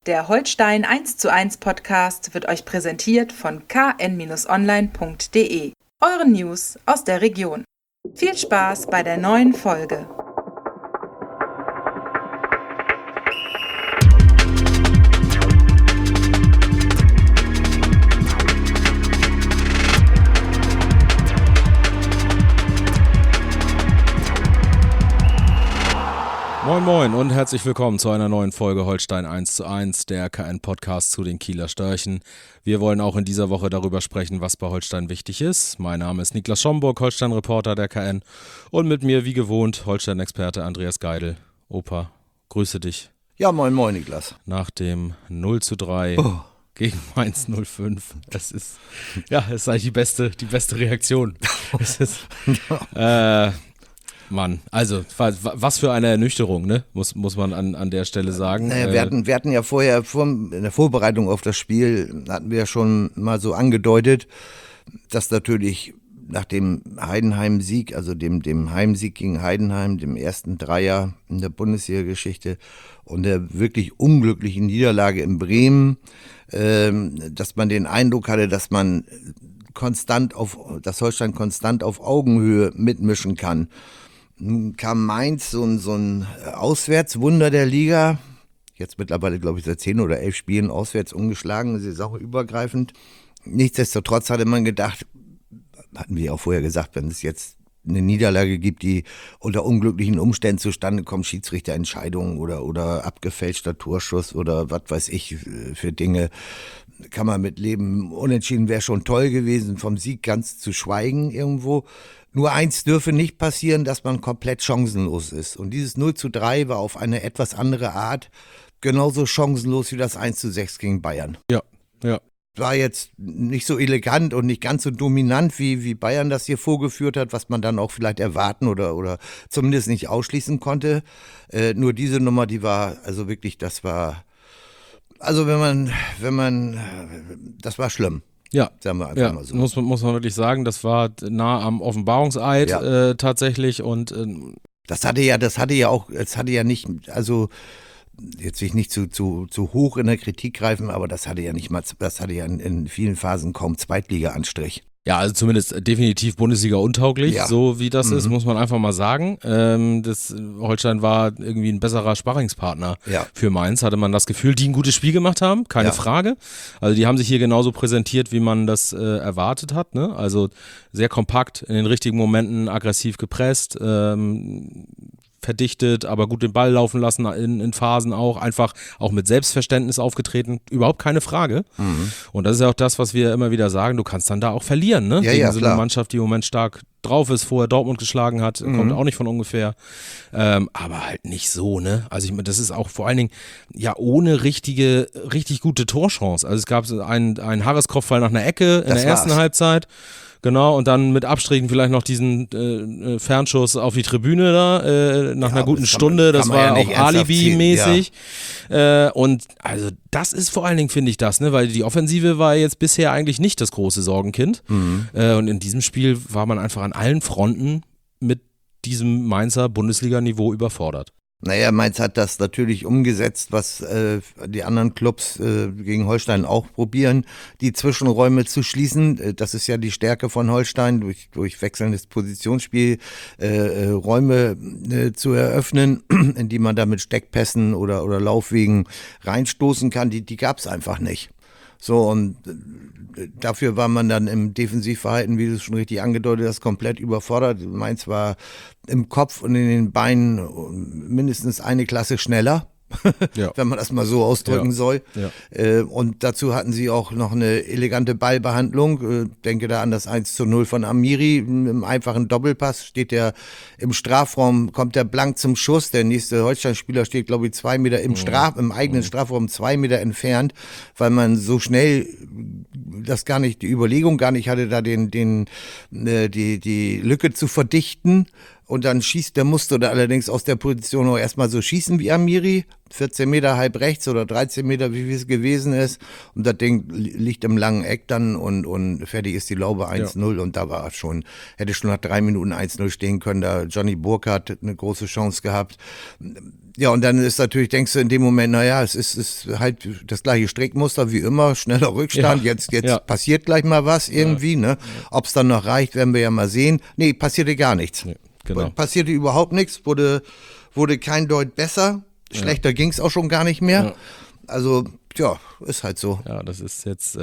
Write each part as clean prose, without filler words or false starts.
Der Holstein 1:1 Podcast wird euch präsentiert von kn-online.de, euren News aus der Region. Viel Spaß bei der neuen Folge. Moin Moin und herzlich willkommen zu einer neuen Folge Holstein 1:1, der KN-Podcast zu den Kieler Störchen. Wir wollen auch in dieser Woche darüber sprechen, was bei Holstein wichtig ist. Mein Name ist Niklas Schomburg, Holstein-Reporter der KN, und mit mir wie gewohnt Holstein-Experte Andreas Geidel. Opa, grüße dich. Ja, moin moin Niklas. Nach dem 0:3 gegen Mainz 05. Es ist eigentlich die beste Reaktion. Es ist, Mann, also was für eine Ernüchterung, ne? Muss man an der Stelle sagen. Naja, wir hatten ja vorher, in der Vorbereitung auf das Spiel, hatten wir ja schon mal so angedeutet, dass natürlich nach dem Heidenheim-Sieg, also dem Heimsieg gegen Heidenheim, dem ersten Dreier in der Bundesliga-Geschichte und der wirklich unglücklichen Niederlage in Bremen, dass man den Eindruck hatte, dass Holstein konstant auf Augenhöhe mitmischen kann. Nun kam Mainz, so ein Auswärtswunder der Liga, jetzt mittlerweile, glaube ich, seit 10 oder 11 Spielen auswärts ungeschlagen, saisonübergreifend. Nichtsdestotrotz hatte man gedacht, hatten wir auch vorher gesagt, wenn es jetzt eine Niederlage gibt, die unter unglücklichen Umständen zustande kommt, Schiedsrichterentscheidungen oder abgefälschter Torschuss oder was weiß ich für Dinge, kann man mit leben. Unentschieden wäre schon toll gewesen, vom Sieg ganz zu schweigen irgendwo. Nur eins dürfe nicht passieren, dass man komplett chancenlos ist. Und dieses 0:3 war auf eine etwas andere Art genauso chancenlos wie das 1:6 gegen Bayern. Ja. War jetzt nicht so elegant und nicht ganz so dominant, wie Bayern das hier vorgeführt hat, was man dann auch vielleicht erwarten oder zumindest nicht ausschließen konnte. Nur diese Nummer, die war, also wirklich, das war, also wenn man, das war schlimm. Ja, sagen wir einfach mal so. Muss man wirklich sagen, das war nah am Offenbarungseid tatsächlich, und das hatte ja nicht, also jetzt will ich nicht zu hoch in der Kritik greifen, aber das hatte ja in vielen Phasen kaum Zweitliga-Anstrich. ja, also zumindest definitiv Bundesliga untauglich, so wie das ist, muss man einfach mal sagen. Holstein war irgendwie ein besserer Sparringspartner für Mainz, hatte man das Gefühl, die ein gutes Spiel gemacht haben, keine Frage. Also die haben sich hier genauso präsentiert, wie man das erwartet hat, ne? Also sehr kompakt, in den richtigen Momenten aggressiv gepresst, verdichtet, aber gut den Ball laufen lassen in Phasen auch, einfach auch mit Selbstverständnis aufgetreten, überhaupt keine Frage. Und das ist ja auch das, was wir immer wieder sagen, du kannst dann da auch verlieren, ne? Gegen so eine Mannschaft, die im Moment stark drauf ist, vorher Dortmund geschlagen hat, kommt auch nicht von ungefähr, aber halt nicht so, ne? Also ich meine, das ist auch vor allen Dingen ja ohne richtig gute Torchance. Also es gab einen Harris-Kopfball nach einer Ecke in der ersten Halbzeit. Genau, und dann mit Abstrichen vielleicht noch diesen Fernschuss auf die Tribüne da, nach einer guten Stunde, das war auch Alibi-mäßig. Und also das ist vor allen Dingen, finde ich, das, ne, weil die Offensive war jetzt bisher eigentlich nicht das große Sorgenkind. Und in diesem Spiel war man einfach an allen Fronten mit diesem Mainzer Bundesliga-Niveau überfordert. Naja, Mainz hat das natürlich umgesetzt, was die anderen Clubs gegen Holstein auch probieren, die Zwischenräume zu schließen. Das ist ja die Stärke von Holstein, durch wechselndes Positionsspiel Räume zu eröffnen, in die man da mit Steckpässen oder Laufwegen reinstoßen kann. Die gab es einfach nicht. So, und dafür war man dann im Defensivverhalten, wie du es schon richtig angedeutet hast, komplett überfordert. Mainz war im Kopf und in den Beinen mindestens eine Klasse schneller. Wenn man das mal so ausdrücken soll. Ja. Und dazu hatten sie auch noch eine elegante Ballbehandlung. Denke da an das 1:0 von Amiri. Im einfachen Doppelpass steht der im Strafraum, kommt der blank zum Schuss. Der nächste Holstein-Spieler steht, glaube ich, 2 Meter im eigenen Strafraum 2 Meter entfernt, weil man so schnell die Überlegung gar nicht hatte, da die Lücke zu verdichten. Und dann der musste da allerdings aus der Position auch erstmal so schießen wie Amiri. 14 Meter halb rechts oder 13 Meter, wie es gewesen ist. Und das Ding liegt im langen Eck dann und fertig ist die Laube 1-0. Und da war hätte schon nach 3 Minuten 1-0 stehen können. Da Johnny Burkhardt eine große Chance gehabt. Ja, und dann ist natürlich, denkst du in dem Moment, naja, es ist halt das gleiche Strickmuster wie immer, schneller Rückstand, jetzt passiert gleich mal was irgendwie, ne? Ob es dann noch reicht, werden wir ja mal sehen. Nee, passierte gar nichts. Nee, genau. Passierte überhaupt nichts, wurde kein Deut besser. Schlechter ging es auch schon gar nicht mehr. Ja. Also, ist halt so. Ja, das ist jetzt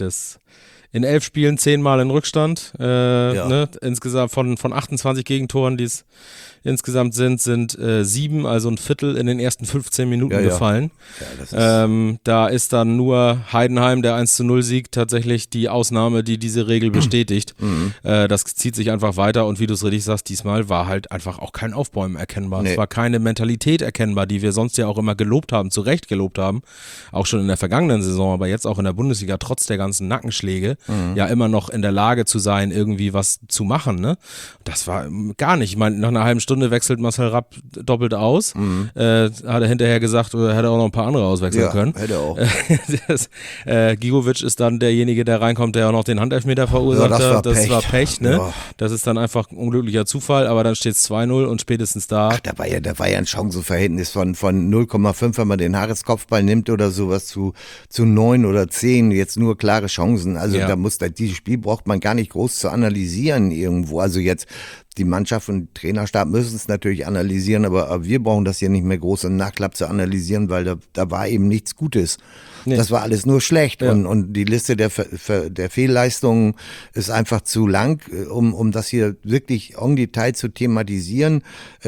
in 11 Spielen 10 Mal in Rückstand. Ne? Insgesamt von 28 Gegentoren, die es insgesamt sind 7, also ein Viertel in den ersten 15 Minuten gefallen. Ja, das ist da ist dann nur Heidenheim, der 1-0-Sieg, tatsächlich die Ausnahme, die diese Regel bestätigt. Das zieht sich einfach weiter und wie du es richtig sagst, diesmal war halt einfach auch kein Aufbäumen erkennbar. Nee. Es war keine Mentalität erkennbar, die wir sonst ja auch immer gelobt haben, zu Recht gelobt haben. Auch schon in der vergangenen Saison, aber jetzt auch in der Bundesliga, trotz der ganzen Nackenschläge, ja immer noch in der Lage zu sein, irgendwie was zu machen. Ne? Das war gar nicht. Ich meine, nach einer halben Stunde wechselt Marcel Rapp doppelt aus. Hat er hinterher gesagt, oder hätte auch noch ein paar andere auswechseln können. Hätte er auch. Gigovic ist dann derjenige, der reinkommt, der auch noch den Handelfmeter verursacht hat. Das war Pech, ne? Ja. Das ist dann einfach ein unglücklicher Zufall, aber dann steht es 2-0 und spätestens da. Ach, da war ja ein Chancenverhältnis von 0,5, wenn man den Harris-Kopfball nimmt oder sowas zu 9 oder 10. Jetzt nur klare Chancen. Also dieses Spiel braucht man gar nicht groß zu analysieren irgendwo. Also jetzt die Mannschaft und Trainerstab müssen es natürlich analysieren, aber wir brauchen das hier nicht mehr groß im Nachklapp zu analysieren, weil da war eben nichts Gutes. Nee. Das war alles nur schlecht und die Liste der Fehlleistungen ist einfach zu lang, um das hier wirklich en Detail zu thematisieren.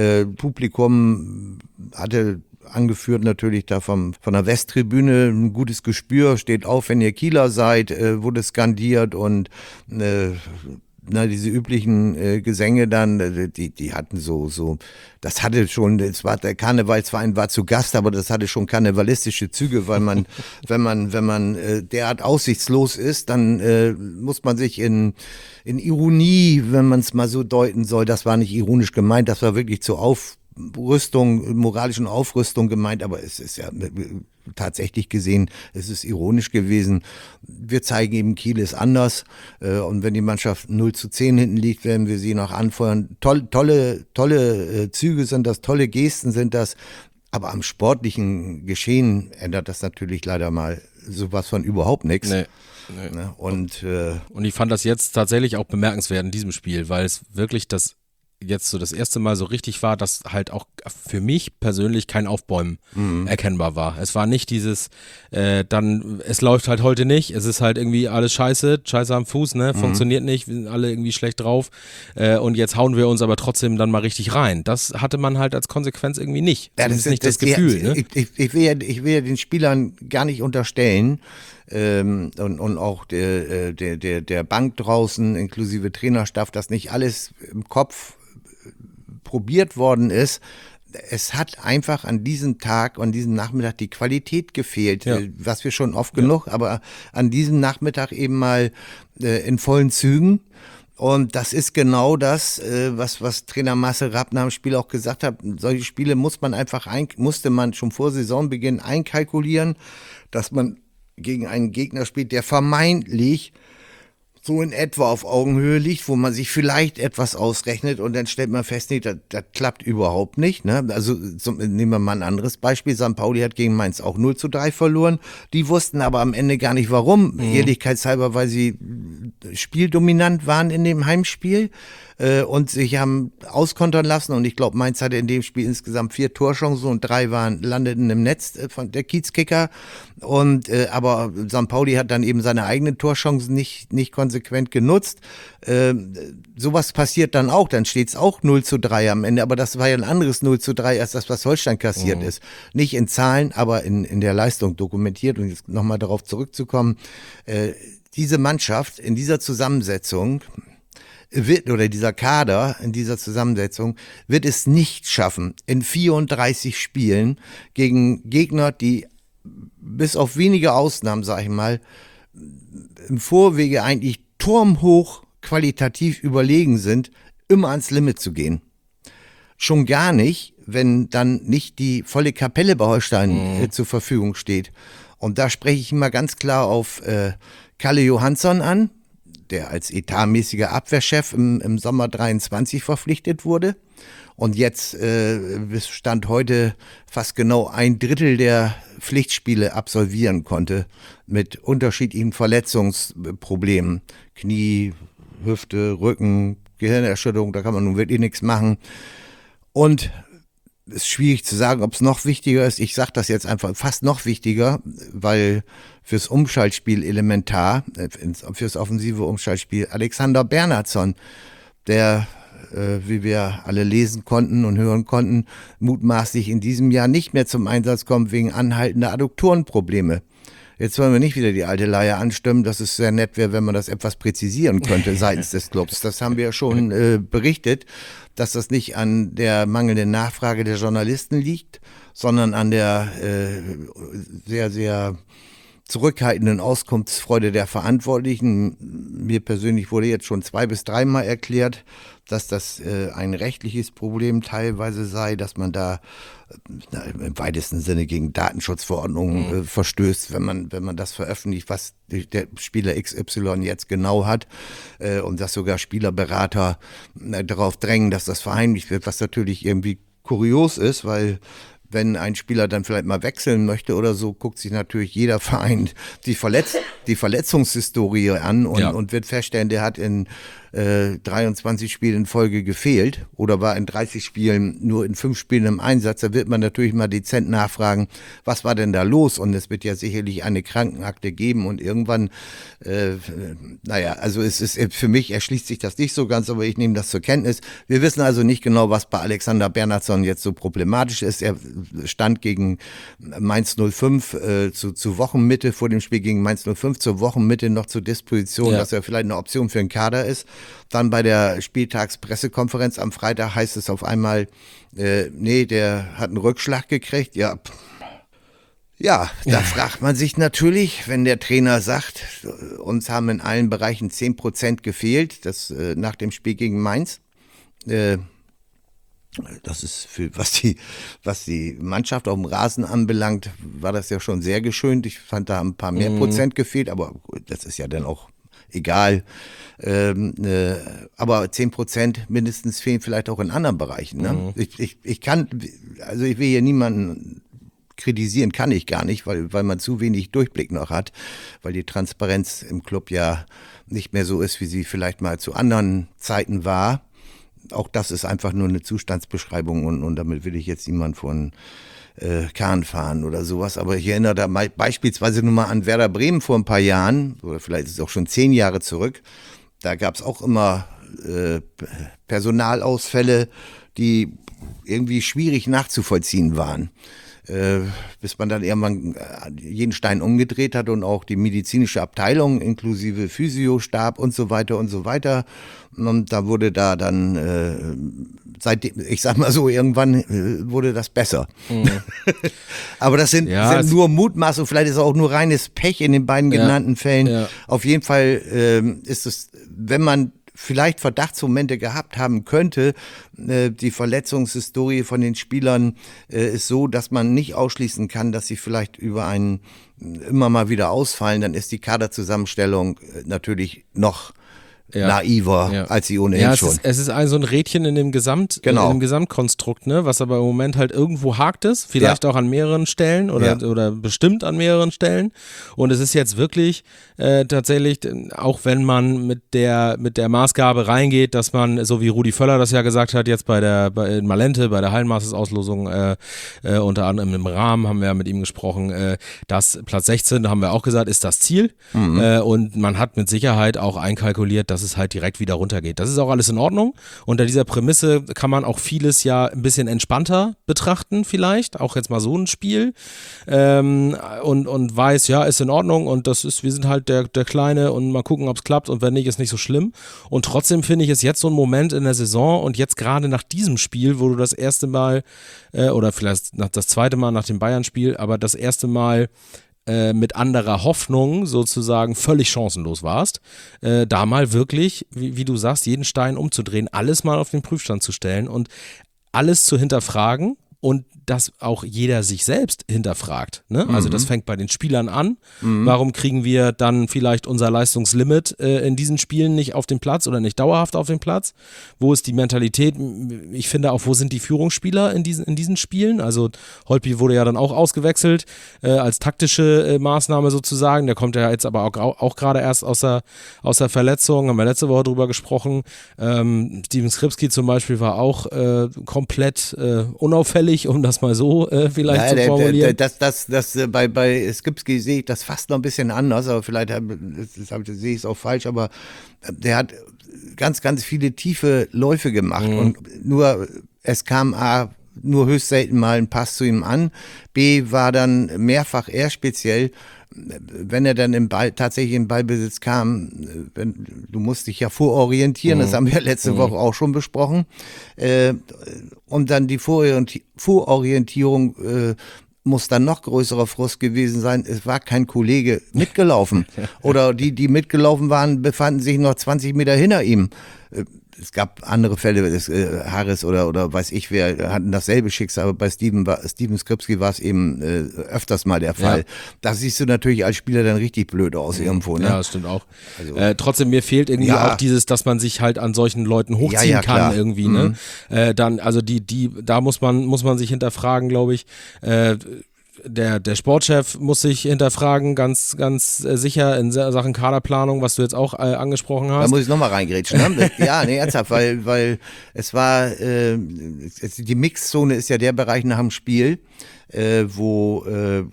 Publikum hatte angeführt natürlich da von der Westtribüne ein gutes Gespür, steht auf, wenn ihr Kieler seid, wurde skandiert und diese üblichen Gesänge dann, die hatten so, das hatte schon, der Karnevalsverein war zu Gast, aber das hatte schon karnevalistische Züge, weil man, wenn man derart aussichtslos ist, dann muss man sich in Ironie, wenn man es mal so deuten soll, das war nicht ironisch gemeint, das war wirklich zur moralischen Aufrüstung gemeint, aber es ist ja tatsächlich gesehen, es ist ironisch gewesen. Wir zeigen eben, Kiel ist anders und wenn die Mannschaft 0-10 hinten liegt, werden wir sie noch anfeuern. Tolle Züge sind das, tolle Gesten sind das, aber am sportlichen Geschehen ändert das natürlich leider mal sowas von überhaupt nichts. Nee. Und ich fand das jetzt tatsächlich auch bemerkenswert in diesem Spiel, weil es wirklich jetzt so das erste Mal so richtig war, dass halt auch für mich persönlich kein Aufbäumen erkennbar war. Es war nicht dieses, es läuft halt heute nicht, es ist halt irgendwie alles scheiße am Fuß, ne, funktioniert nicht, wir sind alle irgendwie schlecht drauf und jetzt hauen wir uns aber trotzdem dann mal richtig rein. Das hatte man halt als Konsequenz irgendwie nicht. Ja, das ist nicht das Gefühl. Ne? Ich will ja den Spielern gar nicht unterstellen, und auch der Bank draußen, inklusive Trainerstab, dass nicht alles im Kopf probiert worden ist. Es hat einfach an diesem Tag, an diesem Nachmittag die Qualität gefehlt, was wir schon oft genug, aber an diesem Nachmittag eben mal in vollen Zügen. Und das ist genau das, was Trainer Marcel Rapp nach dem Spiel auch gesagt hat. Solche Spiele musste man schon vor Saisonbeginn einkalkulieren, dass man gegen einen Gegner spielt, der vermeintlich so in etwa auf Augenhöhe liegt, wo man sich vielleicht etwas ausrechnet und dann stellt man fest, nee, das klappt überhaupt nicht. Ne? Also nehmen wir mal ein anderes Beispiel. St. Pauli hat gegen Mainz auch 0-3 verloren. Die wussten aber am Ende gar nicht warum. Ehrlichkeitshalber, weil sie spieldominant waren in dem Heimspiel und sich haben auskontern lassen. Und ich glaube, Mainz hatte in dem Spiel insgesamt 4 Torchancen und 3 landeten im Netz von der Kiezkicker. Und aber St. Pauli hat dann eben seine eigenen Torchancen nicht konsequent genutzt. Sowas passiert dann auch, dann steht es auch 0-3 am Ende, aber das war ja ein anderes 0-3 als das, was Holstein kassiert ist. Nicht in Zahlen, aber in der Leistung dokumentiert. Und jetzt nochmal darauf zurückzukommen, diese Mannschaft in dieser Zusammensetzung dieser Kader in dieser Zusammensetzung wird es nicht schaffen, in 34 Spielen gegen Gegner, die bis auf wenige Ausnahmen, sag ich mal, im Vorwege eigentlich turmhoch qualitativ überlegen sind, immer ans Limit zu gehen. schon gar nicht, wenn dann nicht die volle Kapelle bei Holstein zur Verfügung steht. Und da spreche ich mal ganz klar auf Kalle Johansson an, der als etatmäßiger Abwehrchef im Sommer 23 verpflichtet wurde und jetzt bis Stand heute fast genau 1/3 der Pflichtspiele absolvieren konnte mit unterschiedlichen Verletzungsproblemen. Knie, Hüfte, Rücken, Gehirnerschütterung, da kann man nun wirklich nichts machen. Und es ist schwierig zu sagen, ob es noch wichtiger ist. Ich sage das jetzt einfach fast noch wichtiger, weil fürs Umschaltspiel elementar, fürs offensive Umschaltspiel Alexander Bernhardsson, der, wie wir alle lesen konnten und hören konnten, mutmaßlich in diesem Jahr nicht mehr zum Einsatz kommt wegen anhaltender Adduktorenprobleme. Jetzt wollen wir nicht wieder die alte Leier anstimmen, dass es sehr nett wäre, wenn man das etwas präzisieren könnte seitens des Clubs. Das haben wir schon berichtet, dass das nicht an der mangelnden Nachfrage der Journalisten liegt, sondern an der sehr, sehr zurückhaltenden Auskunftsfreude der Verantwortlichen. Mir persönlich wurde jetzt schon 2- bis 3-mal erklärt, dass das ein rechtliches Problem teilweise sei, dass man da im weitesten Sinne gegen Datenschutzverordnungen verstößt, wenn man das veröffentlicht, was der Spieler XY jetzt genau hat, und dass sogar Spielerberater darauf drängen, dass das verheimlicht wird, was natürlich irgendwie kurios ist, weil wenn ein Spieler dann vielleicht mal wechseln möchte oder so, guckt sich natürlich jeder Verein die Verletzungshistorie an und wird feststellen, der hat in 23 Spielen in Folge gefehlt oder war in 30 Spielen nur in 5 Spielen im Einsatz. Da wird man natürlich mal dezent nachfragen, was war denn da los? Und es wird ja sicherlich eine Krankenakte geben und irgendwann, also es ist, für mich erschließt sich das nicht so ganz, aber ich nehme das zur Kenntnis. Wir wissen also nicht genau, was bei Alexander Bernhardsson jetzt so problematisch ist. Er stand gegen Mainz 05 zu Wochenmitte, vor dem Spiel gegen Mainz 05 zur Wochenmitte noch zur Disposition, dass er vielleicht eine Option für den Kader ist. Dann bei der Spieltagspressekonferenz am Freitag heißt es auf einmal, der hat einen Rückschlag gekriegt. Ja, da fragt man sich natürlich, wenn der Trainer sagt, uns haben in allen Bereichen 10% gefehlt, das nach dem Spiel gegen Mainz. Das ist was die Mannschaft auf dem Rasen anbelangt, war das ja schon sehr geschönt. Ich fand da ein paar mehr Prozent gefehlt, aber das ist ja dann auch egal. Aber 10% mindestens fehlen vielleicht auch in anderen Bereichen. Ne? Ich will hier niemanden kritisieren, kann ich gar nicht, weil man zu wenig Durchblick noch hat, weil die Transparenz im Club ja nicht mehr so ist, wie sie vielleicht mal zu anderen Zeiten war. Auch das ist einfach nur eine Zustandsbeschreibung und damit will ich jetzt niemand von Kahn fahren oder sowas. Aber ich erinnere da beispielsweise nur mal an Werder Bremen vor ein paar Jahren, oder vielleicht ist es auch schon 10 Jahre zurück. Da gab es auch immer Personalausfälle, die irgendwie schwierig nachzuvollziehen waren. Bis man dann irgendwann jeden Stein umgedreht hat und auch die medizinische Abteilung inklusive Physiostab und so weiter und so weiter. Und da wurde da dann, seitdem, ich sag mal so, irgendwann wurde das besser. Aber das sind nur Mutmaßungen, vielleicht ist es auch nur reines Pech in den beiden genannten Fällen. Ja. Auf jeden Fall ist es, wenn man vielleicht Verdachtsmomente gehabt haben könnte, die Verletzungshistorie von den Spielern ist so, dass man nicht ausschließen kann, dass sie vielleicht über einen immer mal wieder ausfallen, dann ist die Kaderzusammenstellung natürlich noch naiver, als sie ohnehin schon. Es ist also ein Rädchen in dem Gesamtkonstrukt, ne, was aber im Moment halt irgendwo hakt ist, vielleicht auch an mehreren Stellen oder bestimmt an mehreren Stellen. Und es ist jetzt wirklich tatsächlich, auch wenn man mit der Maßgabe reingeht, dass man, so wie Rudi Völler das ja gesagt hat, jetzt in Malente, bei der Hallenmasters-Auslosung, unter anderem im Rahmen haben wir ja mit ihm gesprochen, dass Platz 16, da haben wir auch gesagt, ist das Ziel. Und man hat mit Sicherheit auch einkalkuliert, dass es halt direkt wieder runtergeht. Das ist auch alles in Ordnung. Unter dieser Prämisse kann man auch vieles ja ein bisschen entspannter betrachten vielleicht, auch jetzt mal so ein Spiel und weiß, ja, ist in Ordnung und wir sind halt der Kleine und mal gucken, ob es klappt und wenn nicht, ist nicht so schlimm. Und trotzdem finde ich es jetzt so ein Moment in der Saison und jetzt gerade nach diesem Spiel, wo du das erste Mal oder vielleicht das zweite Mal nach dem Bayern-Spiel, aber das erste Mal mit anderer Hoffnung sozusagen völlig chancenlos warst, da mal wirklich, wie du sagst, jeden Stein umzudrehen, alles mal auf den Prüfstand zu stellen und alles zu hinterfragen und dass auch jeder sich selbst hinterfragt. Ne? Also das fängt bei den Spielern an. Warum kriegen wir dann vielleicht unser Leistungslimit in diesen Spielen nicht auf den Platz oder nicht dauerhaft auf den Platz? Wo ist die Mentalität? Ich finde auch, wo sind die Führungsspieler in diesen Spielen? Also Holtby wurde ja dann auch ausgewechselt als taktische Maßnahme sozusagen. Der kommt ja jetzt aber auch gerade erst aus der Verletzung. Haben wir letzte Woche drüber gesprochen. Steven Skripski zum Beispiel war auch komplett unauffällig, um das mal so vielleicht zu formulieren. Bei Skripski sehe ich das fast noch ein bisschen anders, aber vielleicht sehe ich es auch falsch, aber der hat ganz, ganz viele tiefe Läufe gemacht und es kam nur höchst selten mal ein Pass zu ihm an. B war dann mehrfach eher speziell, wenn er dann tatsächlich in Ballbesitz kam, du musst dich ja vororientieren, das haben wir letzte Woche auch schon besprochen, und dann die Vororientierung muss dann noch größerer Frust gewesen sein, es war kein Kollege mitgelaufen oder die mitgelaufen waren, befanden sich noch 20 Meter hinter ihm. Es gab andere Fälle, Harris oder weiß ich wer, hatten dasselbe Schicksal, aber bei Steven Skripski war es eben öfters mal der Fall. Ja. Da siehst du natürlich als Spieler dann richtig blöd aus irgendwo. Ne? Ja, das stimmt auch. Also, trotzdem, mir fehlt irgendwie auch dieses, dass man sich halt an solchen Leuten hochziehen kann irgendwie. Ne? Dann, also da muss man sich hinterfragen, glaube ich. Der Sportchef muss sich hinterfragen, ganz, ganz sicher in Sachen Kaderplanung, was du jetzt auch angesprochen hast. Da muss ich nochmal reingrätschen. Ne? Ja, nee, ernsthaft, weil es war, die Mixzone ist ja der Bereich nach dem Spiel, wo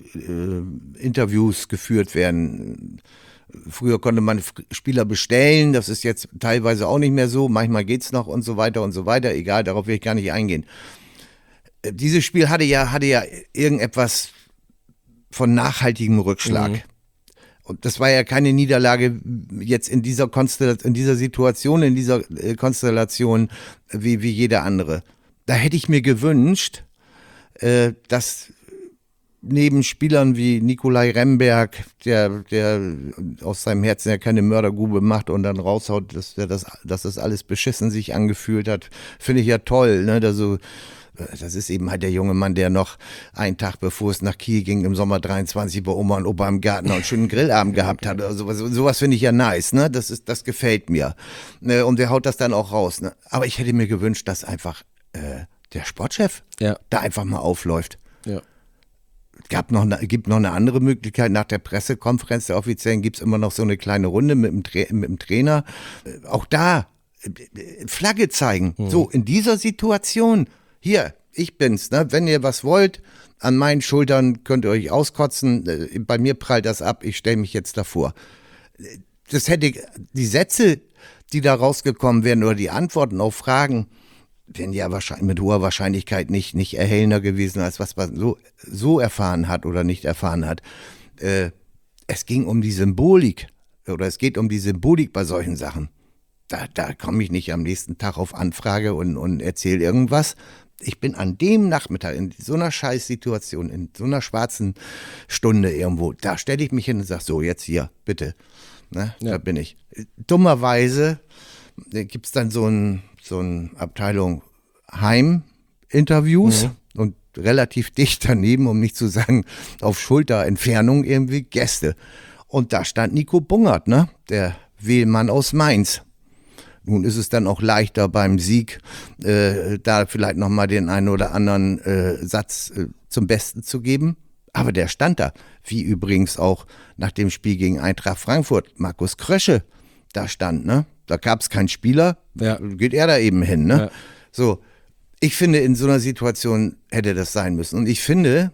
Interviews geführt werden. Früher konnte man Spieler bestellen, das ist jetzt teilweise auch nicht mehr so, manchmal geht's noch und so weiter, egal, darauf will ich gar nicht eingehen. Dieses Spiel hatte ja irgendetwas von nachhaltigem Rückschlag. Und das war ja keine Niederlage jetzt in dieser Situation, in dieser Konstellation wie jeder andere. Da hätte ich mir gewünscht, dass neben Spielern wie Nikolai Remberg, der aus seinem Herzen ja keine Mördergrube macht und dann raushaut, dass das alles beschissen sich angefühlt hat, finde ich ja toll, ne? Das ist eben halt der junge Mann, der noch einen Tag bevor es nach Kiel ging, im Sommer 23 bei Oma und Opa im Garten noch einen schönen Grillabend gehabt hat. Also sowas finde ich ja nice, ne? Das gefällt mir. Und der haut das dann auch raus, ne? Aber ich hätte mir gewünscht, dass einfach der Sportchef da einfach mal aufläuft. Ja. Gibt noch eine andere Möglichkeit. Nach der Pressekonferenz der Offiziellen gibt es immer noch so eine kleine Runde mit dem Trainer. Auch da Flagge zeigen. So, in dieser Situation, hier, ich bin's, ne? Wenn ihr was wollt, an meinen Schultern könnt ihr euch auskotzen. Bei mir prallt das ab, ich stelle mich jetzt davor. Das hätte die Sätze, die da rausgekommen wären, oder die Antworten auf Fragen, wären ja wahrscheinlich mit hoher Wahrscheinlichkeit nicht erhellender gewesen, als was man so erfahren hat oder nicht erfahren hat. Es ging um die Symbolik, oder es geht um die Symbolik bei solchen Sachen. Da komme ich nicht am nächsten Tag auf Anfrage und erzähle irgendwas. Ich bin an dem Nachmittag in so einer Scheißsituation, in so einer schwarzen Stunde irgendwo, da stelle ich mich hin und sage, so, jetzt hier, bitte. Ne, ja. Da bin ich. Dummerweise gibt es dann so ein Abteilung Heim-Interviews und relativ dicht daneben, um nicht zu sagen auf Schulterentfernung irgendwie Gäste. Und da stand Nico Bungert, ne, der Wählmann aus Mainz. Nun ist es dann auch leichter beim Sieg, da vielleicht nochmal den einen oder anderen Satz zum Besten zu geben. Aber der stand da, wie übrigens auch nach dem Spiel gegen Eintracht Frankfurt, Markus Krösche da stand, ne? Da gab es keinen Spieler, geht er da eben hin, ne? Ja. So, ich finde, in so einer Situation hätte das sein müssen. Und ich finde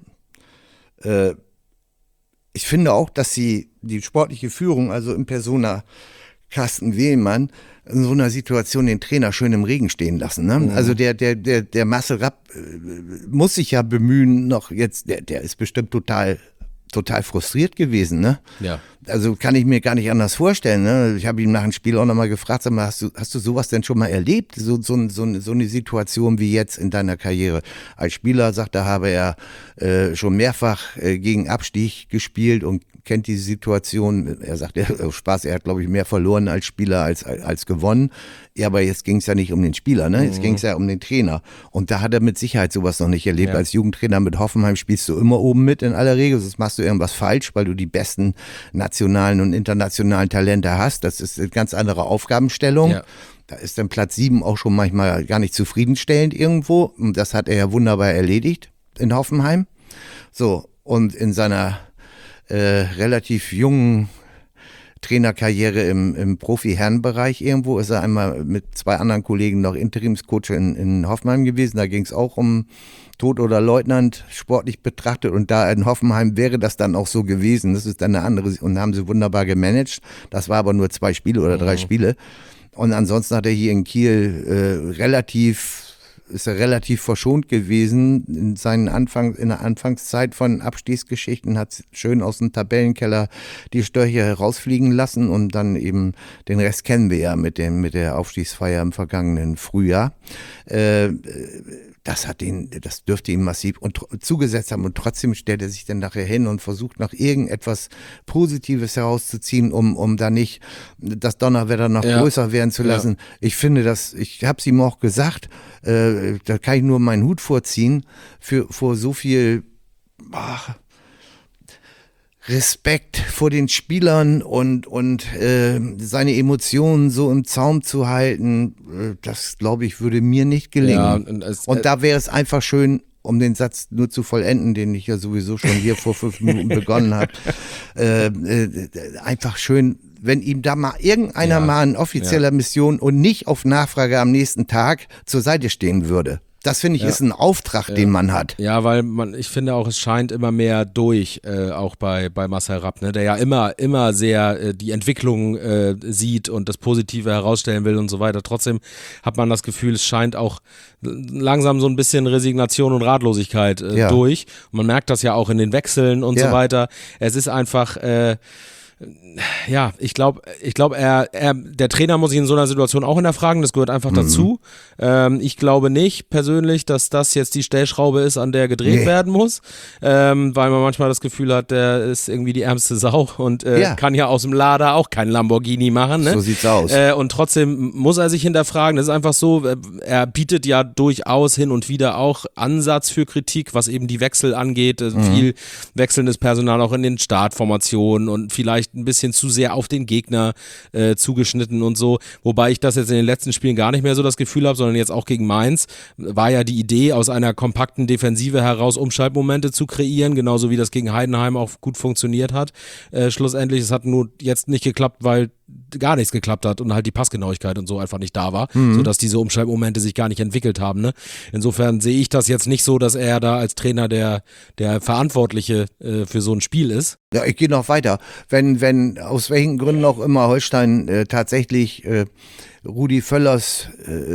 auch, dass die sportliche Führung, also in Persona Carsten Wehlmann, in so einer Situation den Trainer schön im Regen stehen lassen. Ne? Also der Marcel Rapp muss sich ja bemühen, noch jetzt, der ist bestimmt total total frustriert gewesen, ne? Ja. Also kann ich mir gar nicht anders vorstellen, ne? Ich habe ihn nach dem Spiel auch nochmal gefragt, sag mal, hast du sowas denn schon mal erlebt? So eine Situation wie jetzt in deiner Karriere. Als Spieler, sagt er, habe er schon mehrfach gegen Abstieg gespielt und kennt die Situation. Er sagt, Spaß, er hat, glaube ich, mehr verloren als Spieler als gewonnen. Ja, aber jetzt ging es ja nicht um den Spieler, ne? Jetzt ging es ja um den Trainer. Und da hat er mit Sicherheit sowas noch nicht erlebt. Ja. Als Jugendtrainer mit Hoffenheim spielst du immer oben mit in aller Regel, sonst machst du irgendwas falsch, weil du die besten nationalen und internationalen Talente hast. Das ist eine ganz andere Aufgabenstellung. Ja. Da ist dann Platz 7 auch schon manchmal gar nicht zufriedenstellend irgendwo. Und das hat er ja wunderbar erledigt in Hoffenheim. So, und in seiner relativ jungen Trainerkarriere im Profi-Herrenbereich irgendwo ist er einmal mit 2 anderen Kollegen noch Interimscoach in Hoffenheim gewesen. Da ging es auch um Tod oder Leutnant, sportlich betrachtet. Und da in Hoffenheim wäre das dann auch so gewesen. Das ist dann eine andere, und haben sie wunderbar gemanagt. Das war aber nur 2 Spiele oder 3 Spiele. Und ansonsten hat er hier in Kiel ist er relativ verschont gewesen in der Anfangszeit von Abstiegsgeschichten, hat schön aus dem Tabellenkeller die Störche herausfliegen lassen und dann eben den Rest kennen wir ja mit der Aufstiegsfeier im vergangenen Frühjahr. Das dürfte ihm massiv zugesetzt haben, und trotzdem stellt er sich dann nachher hin und versucht noch irgendetwas Positives herauszuziehen, um da nicht das Donnerwetter noch größer werden zu lassen. Ja. Ich finde ich habe es ihm auch gesagt, da kann ich nur meinen Hut vorziehen vor so viel Respekt vor den Spielern und seine Emotionen so im Zaum zu halten, das, glaube ich, würde mir nicht gelingen. Ja, und da wäre es einfach schön, um den Satz nur zu vollenden, den ich ja sowieso schon hier vor 5 Minuten begonnen habe, einfach schön, wenn ihm da mal irgendeiner mal in offizieller Mission und nicht auf Nachfrage am nächsten Tag zur Seite stehen würde. Das, finde ich, ist ein Auftrag, den man hat. Ja, weil ich finde auch, es scheint immer mehr durch, auch bei Marcel Rapp, ne, der ja immer sehr die Entwicklung sieht und das Positive herausstellen will und so weiter. Trotzdem hat man das Gefühl, es scheint auch langsam so ein bisschen Resignation und Ratlosigkeit durch. Und man merkt das ja auch in den Wechseln und so weiter. Es ist einfach ich glaube, der Trainer muss sich in so einer Situation auch hinterfragen, das gehört einfach dazu. Ich glaube nicht persönlich, dass das jetzt die Stellschraube ist, an der gedreht werden muss, weil man manchmal das Gefühl hat, der ist irgendwie die ärmste Sau und kann ja aus dem Lader auch kein Lamborghini machen. Ne? So sieht's aus. Und trotzdem muss er sich hinterfragen, das ist einfach so, er bietet ja durchaus hin und wieder auch Ansatz für Kritik, was eben die Wechsel angeht, viel wechselndes Personal auch in den Startformationen und vielleicht ein bisschen zu sehr auf den Gegner zugeschnitten und so, wobei ich das jetzt in den letzten Spielen gar nicht mehr so das Gefühl habe, sondern jetzt auch gegen Mainz war ja die Idee, aus einer kompakten Defensive heraus Umschaltmomente zu kreieren, genauso wie das gegen Heidenheim auch gut funktioniert hat. Schlussendlich, es hat nur jetzt nicht geklappt, weil gar nichts geklappt hat und halt die Passgenauigkeit und so einfach nicht da war, sodass diese Umschaltmomente sich gar nicht entwickelt haben. Ne? Insofern sehe ich das jetzt nicht so, dass er da als Trainer der Verantwortliche für so ein Spiel ist. Ja, ich gehe noch weiter. Wenn aus welchen Gründen auch immer Holstein tatsächlich Rudi Völlers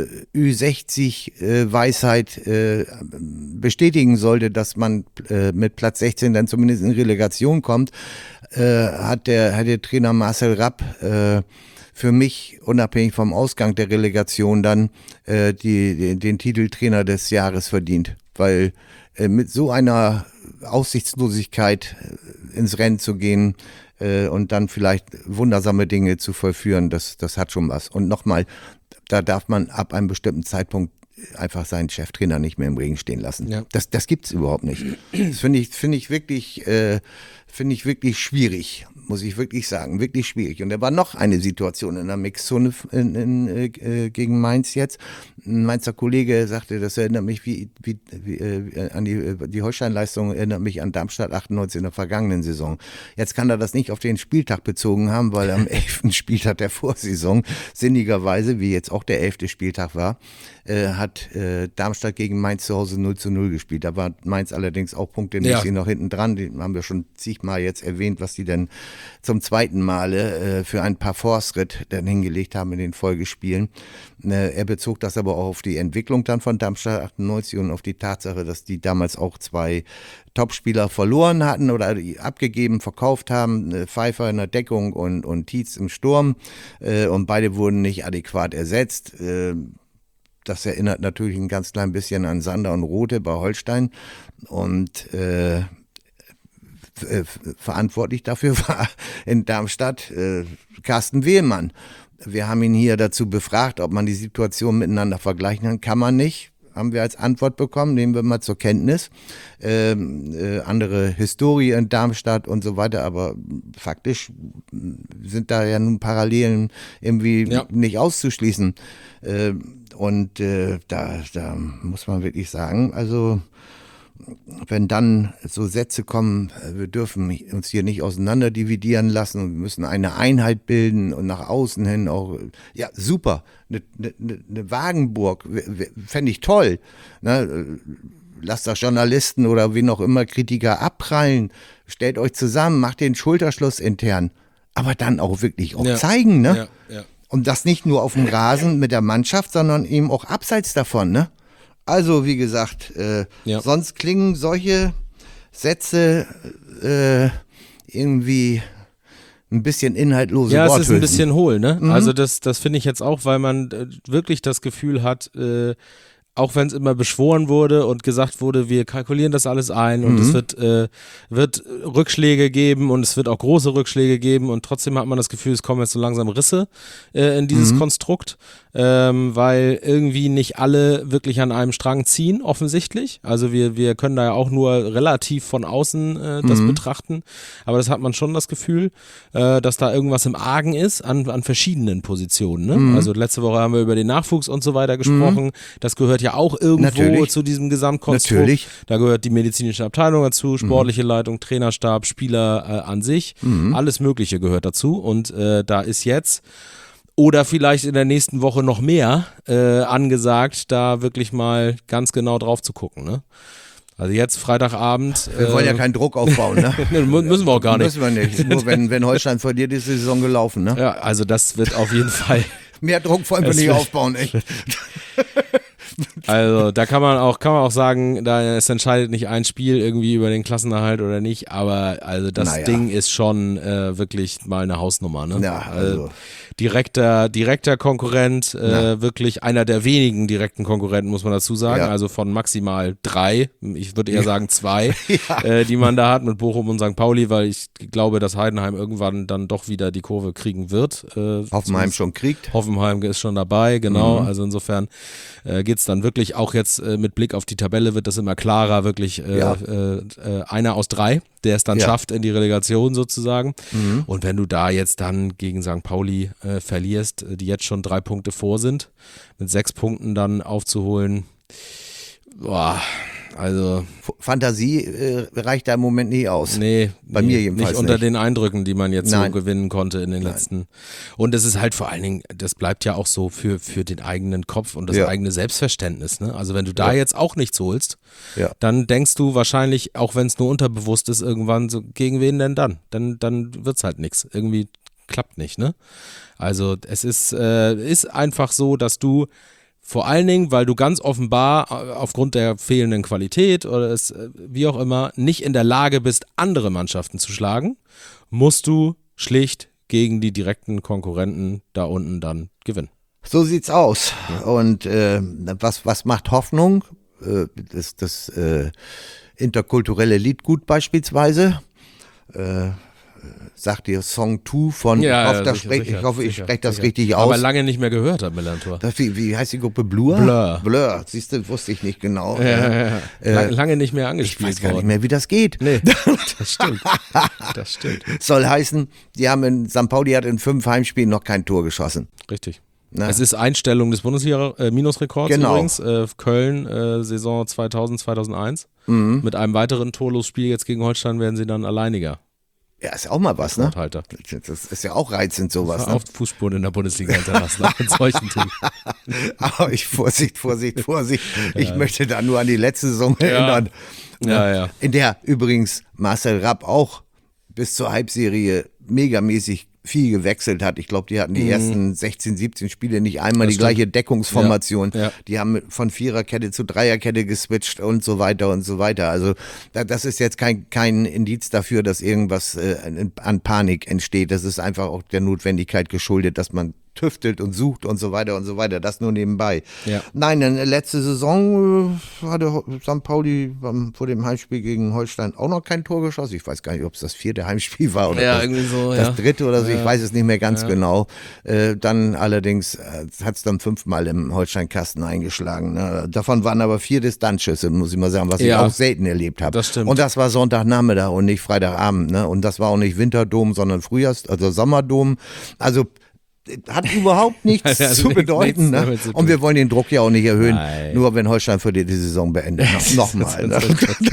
Ü60 Weisheit bestätigen sollte, dass man mit Platz 16 dann zumindest in Relegation kommt, hat der Trainer Marcel Rapp für mich, unabhängig vom Ausgang der Relegation, dann den Titel Trainer des Jahres verdient. Weil mit so einer Aussichtslosigkeit ins Rennen zu gehen und dann vielleicht wundersame Dinge zu vollführen, das hat schon was. Und nochmal, da darf man ab einem bestimmten Zeitpunkt einfach seinen Cheftrainer nicht mehr im Regen stehen lassen. Ja. Das gibt's überhaupt nicht. Das finde ich wirklich schwierig, muss ich wirklich sagen, wirklich schwierig. Und da war noch eine Situation in der Mixzone gegen Mainz jetzt. Ein Mainzer Kollege sagte, das erinnert mich wie an die Holstein-Leistung, erinnert mich an Darmstadt 98 in der vergangenen Saison. Jetzt kann er das nicht auf den Spieltag bezogen haben, weil am 11. Spieltag der Vorsaison, sinnigerweise, wie jetzt auch der 11. Spieltag war, hat Darmstadt gegen Mainz zu Hause 0:0 gespielt. Da war Mainz allerdings auch punktemäßig noch hinten dran. Die haben wir schon zigmal jetzt erwähnt, was die denn zum zweiten Male für einen Parforce-Ritt dann hingelegt haben in den Folgespielen. Er bezog das aber auch auf die Entwicklung dann von Darmstadt 98 und auf die Tatsache, dass die damals auch 2 Topspieler verloren hatten oder abgegeben, verkauft haben, Pfeiffer in der Deckung und Tietz im Sturm, und beide wurden nicht adäquat ersetzt. Das erinnert natürlich ein ganz klein bisschen an Sander und Rothe bei Holstein, und verantwortlich dafür war in Darmstadt Carsten Wehlmann. Wir haben ihn hier dazu befragt, ob man die Situation miteinander vergleichen kann. Kann man nicht, haben wir als Antwort bekommen, nehmen wir mal zur Kenntnis. Andere Historie in Darmstadt und so weiter, aber faktisch sind da ja nun Parallelen irgendwie nicht auszuschließen. Da muss man wirklich sagen, also wenn dann so Sätze kommen, wir dürfen uns hier nicht auseinander dividieren lassen und wir müssen eine Einheit bilden und nach außen hin auch, ja super, eine Wagenburg, fände ich toll, ne? Lasst das Journalisten oder wen auch immer Kritiker abprallen, stellt euch zusammen, macht den Schulterschluss intern, aber dann auch wirklich auch zeigen, ne? Ja. Und das nicht nur auf dem Rasen mit der Mannschaft, sondern eben auch abseits davon, ne? Also, wie gesagt, sonst klingen solche Sätze irgendwie ein bisschen inhaltlose Worthülsen. Ja, es ist ein bisschen hohl, ne? Also das finde ich jetzt auch, weil man wirklich das Gefühl hat, auch wenn es immer beschworen wurde und gesagt wurde, wir kalkulieren das alles ein und es wird Rückschläge geben und es wird auch große Rückschläge geben, und trotzdem hat man das Gefühl, es kommen jetzt so langsam Risse in dieses Konstrukt, weil irgendwie nicht alle wirklich an einem Strang ziehen, offensichtlich. Also wir können da ja auch nur relativ von außen das betrachten, aber das hat man schon das Gefühl, dass da irgendwas im Argen ist an verschiedenen Positionen. Ne? Also letzte Woche haben wir über den Nachwuchs und so weiter gesprochen. Das gehört ja auch irgendwo zu diesem Gesamtkonstrukt. Natürlich. Da gehört die medizinische Abteilung dazu, sportliche Leitung, Trainerstab, Spieler an sich. Alles Mögliche gehört dazu, und da ist jetzt oder vielleicht in der nächsten Woche noch mehr angesagt, da wirklich mal ganz genau drauf zu gucken. Ne? Also jetzt Freitagabend. Wir wollen ja keinen Druck aufbauen, ne? Müssen wir auch gar nicht. Müssen wir nicht. Nur wenn Holstein verliert, ist die Saison gelaufen, ne? Ja, also das wird auf jeden Fall. Mehr Druck wollen wir nicht aufbauen, echt. Also da kann man auch sagen, es entscheidet nicht ein Spiel irgendwie über den Klassenerhalt oder nicht, aber also das Ding ist schon wirklich mal eine Hausnummer, ne? Ja, also direkter Konkurrent, wirklich einer der wenigen direkten Konkurrenten, muss man dazu sagen, also von maximal 3, ich würde eher sagen 2, die man da hat mit Bochum und St. Pauli, weil ich glaube, dass Heidenheim irgendwann dann doch wieder die Kurve kriegen wird. Hoffenheim schon kriegt. Hoffenheim ist schon dabei, genau, also insofern geht es dann wirklich auch jetzt mit Blick auf die Tabelle wird das immer klarer, wirklich einer aus 3, der es dann schafft in die Relegation sozusagen. Und wenn du da jetzt dann gegen St. Pauli verlierst, die jetzt schon 3 Punkte vor sind, mit 6 Punkten dann aufzuholen, also Fantasie reicht da im Moment nie aus. Nee, bei mir jedenfalls nicht. Unter den Eindrücken, die man jetzt so gewinnen konnte in den letzten. Und es ist halt vor allen Dingen, das bleibt ja auch so für den eigenen Kopf und das eigene Selbstverständnis. Ne? Also wenn du da jetzt auch nichts holst, dann denkst du wahrscheinlich, auch wenn es nur unterbewusst ist, irgendwann so, gegen wen denn dann? Dann wird's halt nichts. Irgendwie klappt nicht, ne? Also es ist einfach so, dass du vor allen Dingen, weil du ganz offenbar aufgrund der fehlenden Qualität oder es, wie auch immer, nicht in der Lage bist, andere Mannschaften zu schlagen, musst du schlicht gegen die direkten Konkurrenten da unten dann gewinnen. So sieht's aus. Ja. Und was macht Hoffnung? Das interkulturelle Liedgut beispielsweise. Sagt ihr Song 2 von, ich hoffe, ich spreche das richtig aus. Aber lange nicht mehr gehört hat, Millantor. Wie heißt die Gruppe? Blur? Blur, siehst du, wusste ich nicht genau. Lange nicht mehr angespielt worden. Ich weiß gar nicht mehr, wie das geht. Nee, das stimmt. Das stimmt. Soll heißen, St. Pauli hat in 5 Heimspielen noch kein Tor geschossen. Richtig. Na. Es ist Einstellung des Bundesliga-Minusrekords übrigens. Köln, Saison 2000, 2001. Mit einem weiteren Torlosspiel jetzt gegen Holstein werden sie dann alleiniger. Ja, ist ja auch mal was, ne? Das ist ja auch reizend, sowas. Ne? Auf Fußspuren in der Bundesliga hinterlassen, in solchen Themen. Aber Vorsicht. Ich möchte da nur an die letzte Saison erinnern. Ja. In der übrigens Marcel Rapp auch bis zur Halbserie megamäßig viel gewechselt hat. Ich glaube, die hatten die ersten 16, 17 Spiele nicht einmal die gleiche Deckungsformation. Ja. Die haben von Viererkette zu Dreierkette geswitcht und so weiter und so weiter. Also das ist jetzt kein Indiz dafür, dass irgendwas an Panik entsteht. Das ist einfach auch der Notwendigkeit geschuldet, dass man tüftelt und sucht und so weiter und so weiter. Das nur nebenbei. Ja. Nein, letzte Saison hatte St. Pauli vor dem Heimspiel gegen Holstein auch noch kein Tor geschossen. Ich weiß gar nicht, ob es das 4. Heimspiel war oder irgendwie so, das 3. oder so. Ich weiß es nicht mehr ganz genau. Dann allerdings hat es dann 5-mal im Holstein-Kasten eingeschlagen. Ne? Davon waren aber 4 Distanzschüsse, muss ich mal sagen, was ich auch selten erlebt habe. Das stimmt. Und das war Sonntagnachmittag und nicht Freitagabend. Ne? Und das war auch nicht Winterdom, sondern also Sommerdom. Also hat überhaupt nichts zu bedeuten. Ne? Und wir wollen den Druck ja auch nicht erhöhen, nur wenn Holstein für die Saison beendet. Nochmal. Ne?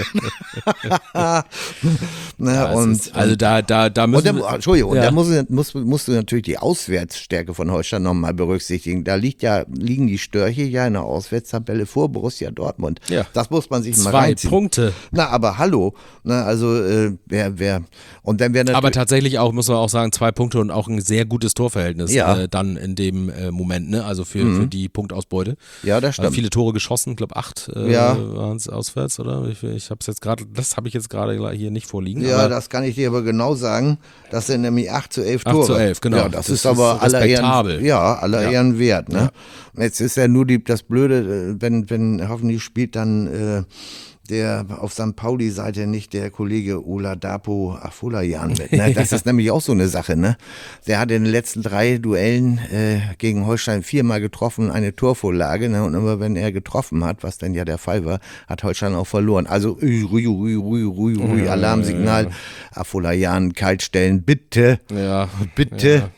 Also da müssen Entschuldigung, da musst du natürlich die Auswärtsstärke von Holstein nochmal berücksichtigen. Da liegen die Störche ja in der Auswärtstabelle vor Borussia Dortmund. Ja. Das muss man sich mal reinziehen. 2 Punkte. Na, aber hallo. Ne? Also wer und dann wäre aber tatsächlich auch, muss man auch sagen, 2 Punkte und auch ein sehr gutes Torverhältnis. Dann in dem Moment, ne? Also für die Punktausbeute. Ja, das stimmt. Viele Tore geschossen, ich glaube 8 waren es auswärts, oder? Ich habe es jetzt gerade, das habe ich jetzt gerade hier nicht vorliegen. Ja, aber das kann ich dir aber genau sagen. Das sind nämlich 8-11 Tore. 8-11, genau. Ja, das ist aber aller Ehren wert. Ne? Ja. Jetzt ist ja nur das Blöde, wenn hoffentlich spielt dann der auf St. Pauli-Seite nicht der Kollege Oladapo Afolayan mit. Ne? Das ist nämlich auch so eine Sache. Ne? Der hat in den letzten 3 Duellen gegen Holstein 4-mal getroffen, eine Torvorlage. Ne? Und immer wenn er getroffen hat, was dann ja der Fall war, hat Holstein auch verloren. Also Alarmsignal. Afolayan, kaltstellen, bitte. Ja. Bitte.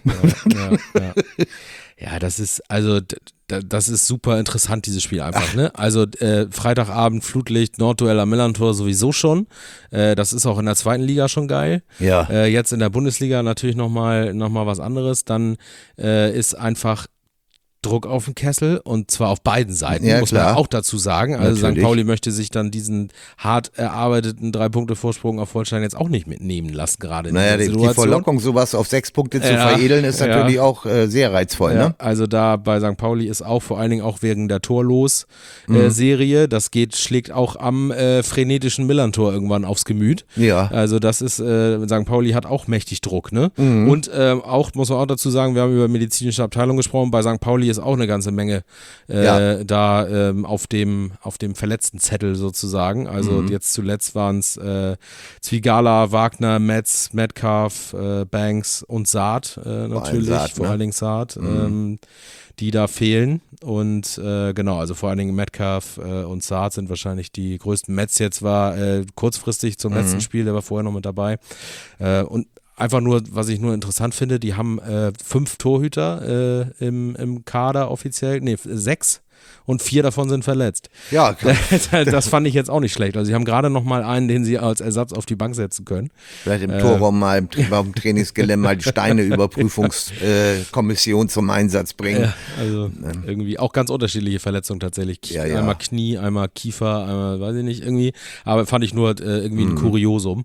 Ja, das ist super interessant, dieses Spiel einfach, ne? Also Freitagabend, Flutlicht, Nordduell am Millantor sowieso schon. Das ist auch in der 2. Liga schon geil. Ja. Jetzt in der Bundesliga natürlich noch mal was anderes. Dann ist einfach Druck auf den Kessel und zwar auf beiden Seiten, muss man auch dazu sagen. Also St. Pauli möchte sich dann diesen hart erarbeiteten 3-Punkte-Vorsprung auf Holstein jetzt auch nicht mitnehmen lassen, gerade in der Situation. Die Verlockung, sowas auf 6 Punkte zu veredeln, ist natürlich auch sehr reizvoll. Ne? Also da bei St. Pauli ist auch vor allen Dingen auch wegen der Torlos-Serie, das schlägt auch am frenetischen Millantor irgendwann aufs Gemüt. Ja. Also das ist, St. Pauli hat auch mächtig Druck. Ne? Und auch, muss man auch dazu sagen, wir haben über medizinische Abteilung gesprochen, bei St. Pauli ist auch eine ganze Menge da auf dem verletzten Zettel sozusagen. Also jetzt zuletzt waren es Zwigala, Wagner, Metz, Metcalf, Banks und Saad natürlich, vor allen Dingen Saad, die da fehlen. Und genau, also vor allen Dingen Metcalf und Saad sind wahrscheinlich die größten. Metz jetzt war kurzfristig zum letzten Spiel, der war vorher noch mit dabei. Und einfach nur, was ich nur interessant finde, die haben 5 Torhüter im Kader offiziell, 6 und 4 davon sind verletzt. Ja, klar. Das fand ich jetzt auch nicht schlecht. Also sie haben gerade noch mal einen, den sie als Ersatz auf die Bank setzen können. Vielleicht im Torraum mal auf dem Trainingsgelände mal die Steineüberprüfungskommission zum Einsatz bringen. Ja, also irgendwie auch ganz unterschiedliche Verletzungen tatsächlich. Einmal Knie, einmal Kiefer, einmal weiß ich nicht irgendwie. Aber fand ich nur irgendwie ein Kuriosum.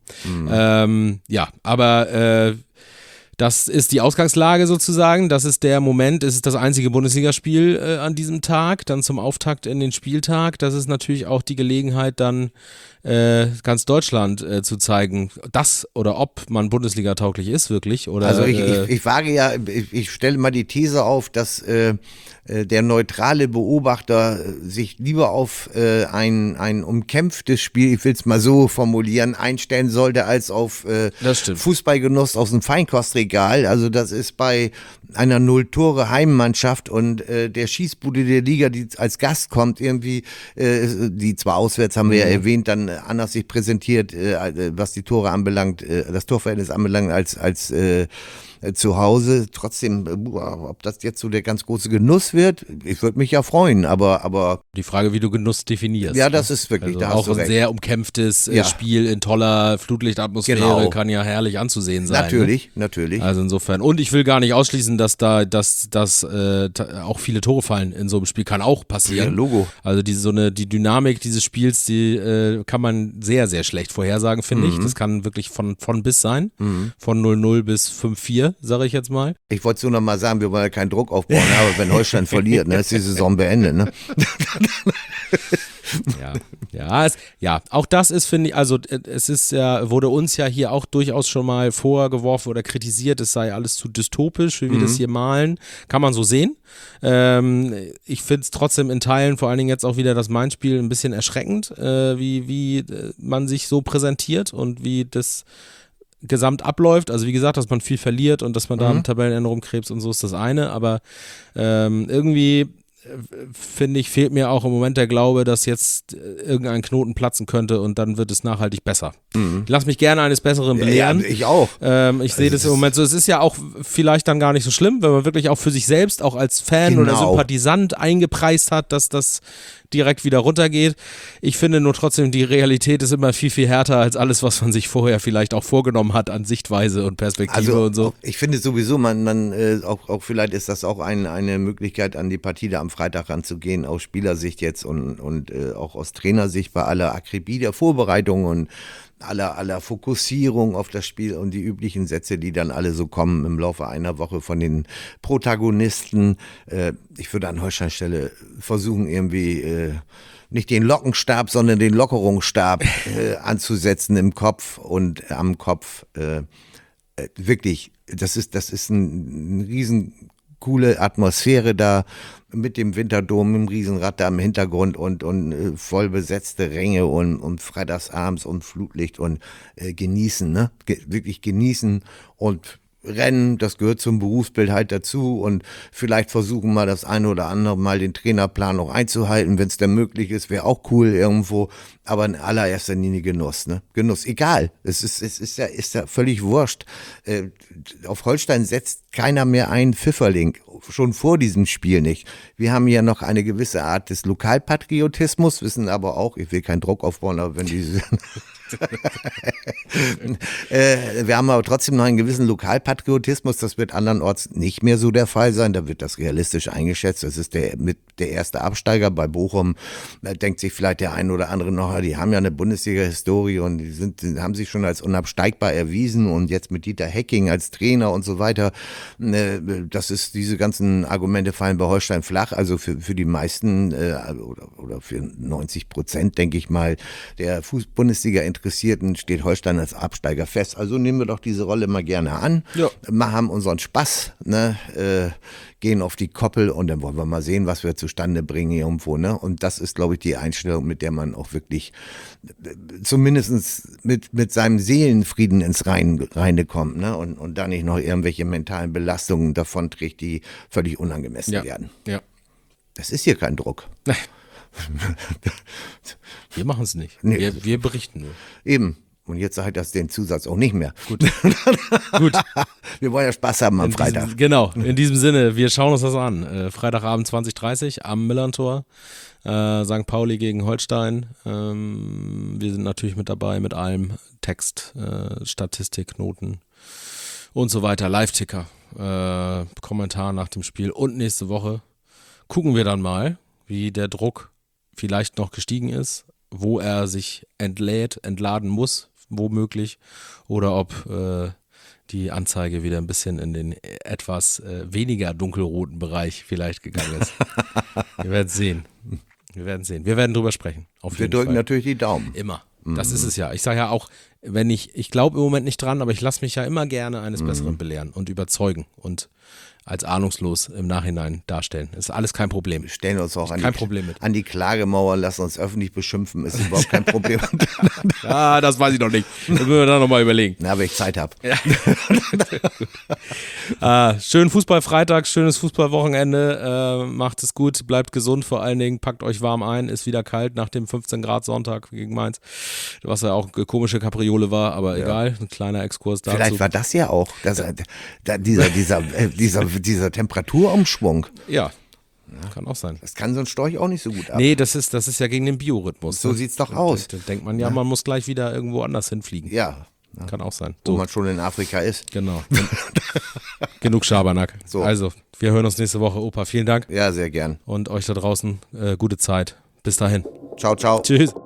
Aber das ist die Ausgangslage sozusagen, das ist der Moment, es ist das einzige Bundesligaspiel an diesem Tag, dann zum Auftakt in den Spieltag. Das ist natürlich auch die Gelegenheit, dann ganz Deutschland zu zeigen, dass oder ob man Bundesliga-tauglich ist wirklich. Oder, also ich wage ja, ich stelle mal die These auf, dass der neutrale Beobachter sich lieber auf ein umkämpftes Spiel, ich will es mal so formulieren, einstellen sollte, als auf Fußballgenuss aus dem Feinkostregal. Also das ist bei einer 0-Tore-Heimmannschaft und der Schießbude der Liga, die als Gast kommt, irgendwie, die zwar auswärts, haben wir ja erwähnt, dann anders sich präsentiert, was die Tore anbelangt, das Torverhältnis anbelangt, als zu Hause. Trotzdem, ob das jetzt so der ganz große Genuss wird, ich würde mich ja freuen, aber die Frage, wie du Genuss definierst. Ja, das ist wirklich, also da hast auch du ein recht. sehr umkämpftes Spiel in toller Flutlichtatmosphäre, Genau. kann ja herrlich anzusehen sein. Natürlich. Also insofern. Und ich will gar nicht ausschließen, dass auch viele Tore fallen in so einem Spiel. Kann auch passieren. Ja, Logo. Also die Dynamik dieses Spiels, die kann man sehr, sehr schlecht vorhersagen, finde ich. Das kann wirklich von bis sein. Von 0-0 bis 5-4, sage ich jetzt mal. Ich wollte so noch mal sagen, wir wollen ja keinen Druck aufbauen, aber wenn Holstein verliert, ist die Saison beendet, ne? Auch das ist, finde ich, also es ist ja, wurde uns ja hier auch durchaus schon mal vorgeworfen oder kritisiert, es sei alles zu dystopisch, wie wir das hier malen. Kann man so sehen. Ich finde es trotzdem in Teilen, vor allen Dingen jetzt auch wieder das Main-Spiel, ein bisschen erschreckend, wie man sich so präsentiert und wie das gesamt abläuft. Also wie gesagt, dass man viel verliert und dass man da am Tabellenende rumkrebst und so ist das eine, aber irgendwie finde ich, fehlt mir auch im Moment der Glaube, dass jetzt irgendein Knoten platzen könnte und dann wird es nachhaltig besser. Ich lasse mich gerne eines Besseren belehren. Ja, ich auch. Ich sehe das im Moment so. Es ist ja auch vielleicht dann gar nicht so schlimm, wenn man wirklich auch für sich selbst, auch als Fan oder Sympathisant eingepreist hat, dass das direkt wieder runtergeht. Ich finde nur trotzdem, die Realität ist immer viel, viel härter als alles, was man sich vorher vielleicht auch vorgenommen hat an Sichtweise und Perspektive und so. Ich finde sowieso, auch vielleicht ist das auch eine Möglichkeit, an die Partie da am Freitag ranzugehen, aus Spielersicht jetzt und auch aus Trainersicht bei aller Akribie der Vorbereitung und aller Fokussierung auf das Spiel und die üblichen Sätze, die dann alle so kommen im Laufe einer Woche von den Protagonisten. Ich würde an Holsteins Stelle versuchen, irgendwie nicht den Lockenstab, sondern den Lockerungsstab anzusetzen im Kopf und am Kopf. Wirklich, das ist ein riesen coole Atmosphäre da mit dem Winterdom, im Riesenrad da im Hintergrund und voll besetzte Ränge und freitagsabends und Flutlicht und genießen, ne? Wirklich genießen und Rennen, das gehört zum Berufsbild halt dazu und vielleicht versuchen mal das eine oder andere Mal den Trainerplan auch einzuhalten, wenn es denn möglich ist, wäre auch cool irgendwo, aber in allererster Linie Genuss, ne? Genuss, egal, es ist ja völlig wurscht. Auf Holstein setzt keiner mehr einen Pfifferling, schon vor diesem Spiel nicht. Wir haben ja noch eine gewisse Art des Lokalpatriotismus, wissen aber auch, ich will keinen Druck aufbauen, aber wenn diese wir haben aber trotzdem noch einen gewissen Lokalpatriotismus, das wird andernorts nicht mehr so der Fall sein, da wird das realistisch eingeschätzt, das ist der erste Absteiger bei Bochum, da denkt sich vielleicht der ein oder andere noch, die haben ja eine Bundesliga-Historie und die haben sich schon als unabsteigbar erwiesen und jetzt mit Dieter Hecking als Trainer und so weiter, das ist, diese ganzen Argumente fallen bei Holstein flach, also für die meisten oder für 90%, denke ich mal, der Bundesliga-Interessierten steht Holstein als Absteiger fest. Also nehmen wir doch diese Rolle mal gerne an, haben unseren Spaß, ne? Gehen auf die Koppel und dann wollen wir mal sehen, was wir zustande bringen irgendwo. Ne? Und das ist, glaube ich, die Einstellung, mit der man auch wirklich zumindest mit seinem Seelenfrieden ins Reine kommt, ne? Und da nicht noch irgendwelche mentalen Belastungen davonträgt, die völlig unangemessen werden. Ja. Das ist hier kein Druck. Wir machen es nicht. Nee. Wir berichten nur. Eben. Und jetzt sage ich das den Zusatz auch nicht mehr. Gut. Wir wollen ja Spaß haben am Freitag. In diesem Sinne, wir schauen uns das an. Freitagabend 20:30 am Millerntor. St. Pauli gegen Holstein. Wir sind natürlich mit dabei mit allem. Text, Statistik, Noten und so weiter. Live-Ticker, Kommentar nach dem Spiel. Und nächste Woche gucken wir dann mal, wie der Druck vielleicht noch gestiegen ist, wo er sich entladen muss, womöglich, oder ob die Anzeige wieder ein bisschen in den etwas weniger dunkelroten Bereich vielleicht gegangen ist. Wir werden sehen. Wir werden drüber sprechen. Wir drücken natürlich die Daumen. Immer. Das ist es ja. Ich sage ja auch, ich glaube im Moment nicht dran, aber ich lasse mich ja immer gerne eines Besseren belehren und überzeugen und als ahnungslos im Nachhinein darstellen. Ist alles kein Problem. Wir stellen uns auch an die Klagemauer, lassen uns öffentlich beschimpfen, ist überhaupt kein Problem. Ja, das weiß ich noch nicht. Das müssen wir dann nochmal überlegen. Na, wenn ich Zeit habe. Ja. Schönen Fußballfreitag, schönes Fußballwochenende. Macht es gut, bleibt gesund vor allen Dingen, packt euch warm ein, ist wieder kalt nach dem 15 Grad Sonntag gegen Mainz, was ja auch komische Kapriolen Gladiole war, aber egal, ein kleiner Exkurs dazu. Vielleicht war das ja auch dieser Temperaturumschwung. Ja. Kann auch sein. Das kann so ein Storch auch nicht so gut ab. Nee, das ist ja gegen den Biorhythmus. So sieht's doch aus. Da denkt man man muss gleich wieder irgendwo anders hinfliegen. Ja. Kann auch sein. Wo man schon in Afrika ist. Genau. Genug Schabernack. So. Also, wir hören uns nächste Woche, Opa. Vielen Dank. Ja, sehr gern. Und euch da draußen gute Zeit. Bis dahin. Ciao, ciao. Tschüss.